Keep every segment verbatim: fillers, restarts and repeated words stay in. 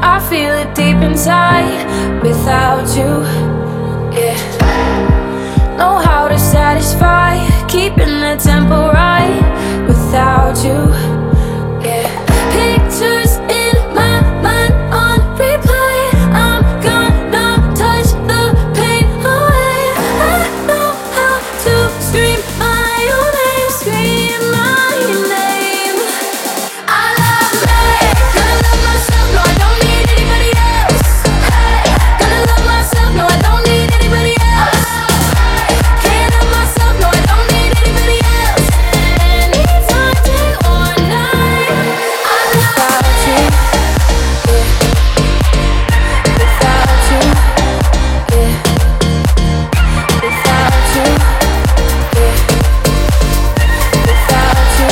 I feel it deep inside without you. Yeah. Know how to satisfy, keeping the tempo right without you. Yeah. Pictures in my mind on replay. I'm gonna touch the pain away. I know how to scream my own name, scream my name. I love me, gonna love myself, no I don't need anybody else. Hey, gonna love myself, no I don't need anybody else. Can't love myself, no I don't need anybody else. Anytime, day or night. I love you, yeah. Without you, yeah. Without you, yeah. Without you,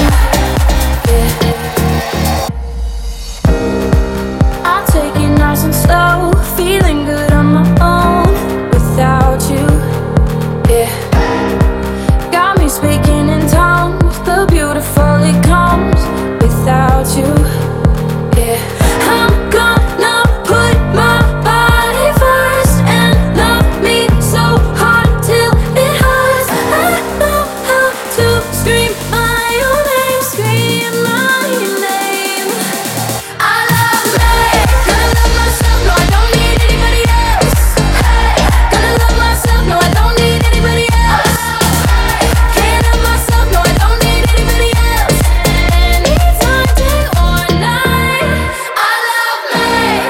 yeah. I'll take it nice and slow, feeling good on my own without you, yeah. Got me speaking in tongues, the beautiful it comes without you, yeah. I'm gonna put my body first and love me so hard till it hurts. I know how to scream my own name, scream my name. I love me, gonna love myself, no I don't need anybody else. Hey, gonna love myself, no I don't need anybody else. Can't love myself, no I don't need anybody else. Anytime, day or night. I love me.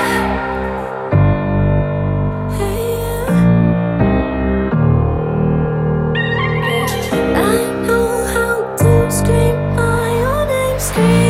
Hey, yeah. I know how to scream my own name, scream.